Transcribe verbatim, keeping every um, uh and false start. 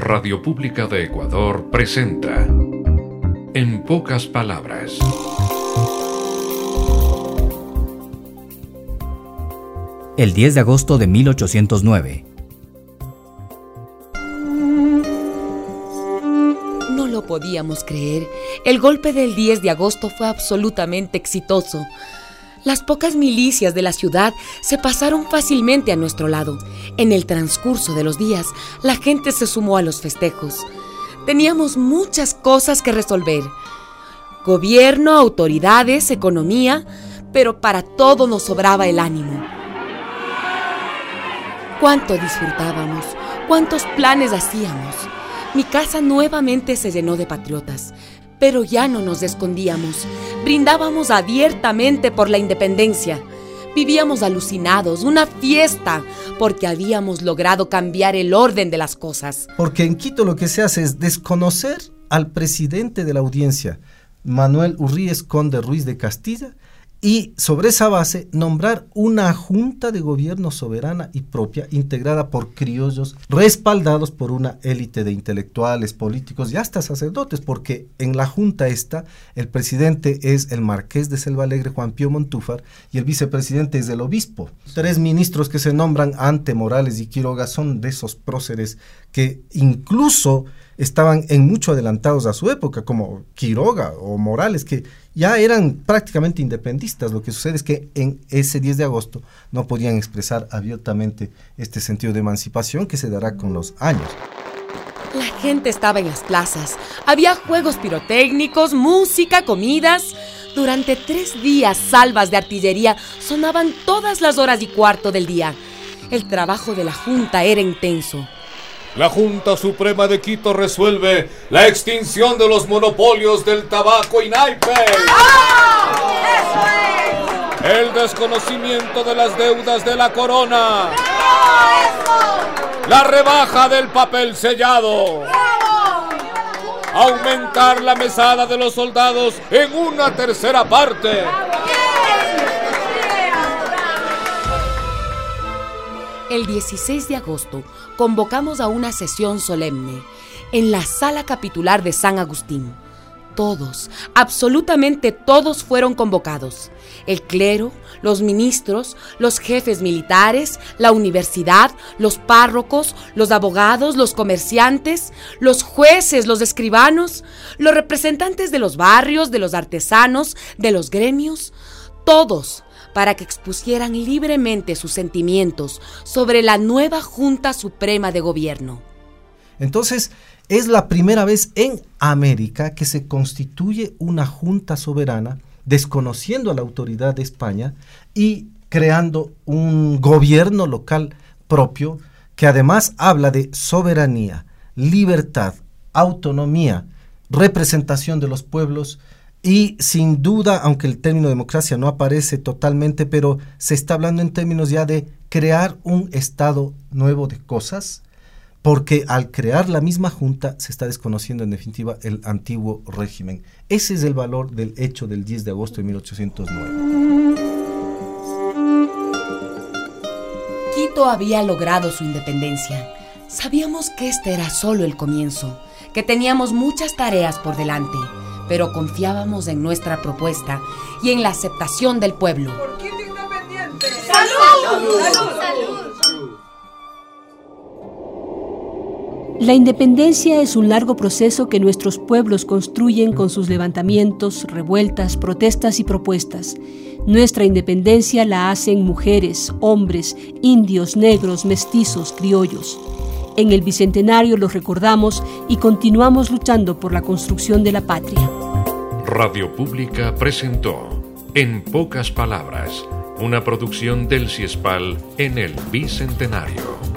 Radio Pública de Ecuador presenta En pocas palabras. El diez de agosto de mil ochocientos nueve. No lo podíamos creer. El golpe del diez de agosto fue absolutamente exitoso. Las pocas milicias de la ciudad se pasaron fácilmente a nuestro lado. En el transcurso de los días, la gente se sumó a los festejos. Teníamos muchas cosas que resolver. Gobierno, autoridades, economía, pero para todo nos sobraba el ánimo. Cuánto disfrutábamos, cuántos planes hacíamos. Mi casa nuevamente se llenó de patriotas, pero ya no nos escondíamos. Brindábamos abiertamente por la independencia. Vivíamos alucinados, una fiesta, porque habíamos logrado cambiar el orden de las cosas. Porque en Quito lo que se hace es desconocer al presidente de la audiencia, Manuel Urríez Conde Ruiz de Castilla, y sobre esa base nombrar una junta de gobierno soberana y propia integrada por criollos respaldados por una élite de intelectuales, políticos y hasta sacerdotes, porque en la junta esta el presidente es el marqués de Selva Alegre, Juan Pío Montúfar, y el vicepresidente es el obispo. Tres ministros que se nombran, Ante, Morales y Quiroga, son de esos próceres que incluso estaban en mucho adelantados a su época, como Quiroga o Morales, que ya eran prácticamente independistas. Lo que sucede es que en ese diez de agosto no podían expresar abiertamente este sentido de emancipación que se dará con los años. La gente estaba en las plazas, había juegos pirotécnicos, música, comidas. Durante tres días salvas de artillería sonaban todas las horas y cuarto del día. El trabajo de la Junta era intenso. La Junta Suprema de Quito resuelve la extinción de los monopolios del tabaco y naipes. ¡Oh! ¡Eso es! El desconocimiento de las deudas de la corona. ¡Eso! La rebaja del papel sellado. ¡Bravo! Aumentar la mesada de los soldados en una tercera parte. El dieciséis de agosto convocamos a una sesión solemne en la sala capitular de San Agustín. Todos, absolutamente todos fueron convocados. El clero, los ministros, los jefes militares, la universidad, los párrocos, los abogados, los comerciantes, los jueces, los escribanos, los representantes de los barrios, de los artesanos, de los gremios, todos, para que expusieran libremente sus sentimientos sobre la nueva Junta Suprema de Gobierno. Entonces, es la primera vez en América que se constituye una junta soberana, desconociendo a la autoridad de España y creando un gobierno local propio que además habla de soberanía, libertad, autonomía, representación de los pueblos. Y sin duda, aunque el término democracia no aparece totalmente, pero se está hablando en términos ya de crear un estado nuevo de cosas, porque al crear la misma junta se está desconociendo en definitiva el antiguo régimen. Ese es el valor del hecho del diez de agosto de mil ochocientos nueve. Quito había logrado su independencia. Sabíamos que este era solo el comienzo, que teníamos muchas tareas por delante, pero confiábamos en nuestra propuesta y en la aceptación del pueblo. ¿Por Quito independiente? ¡Salud! ¡Salud! ¡Salud! ¡Salud! La independencia es un largo proceso que nuestros pueblos construyen con sus levantamientos, revueltas, protestas y propuestas. Nuestra independencia la hacen mujeres, hombres, indios, negros, mestizos, criollos. En el Bicentenario los recordamos y continuamos luchando por la construcción de la patria. Radio Pública presentó En pocas palabras, una producción del CIESPAL en el Bicentenario.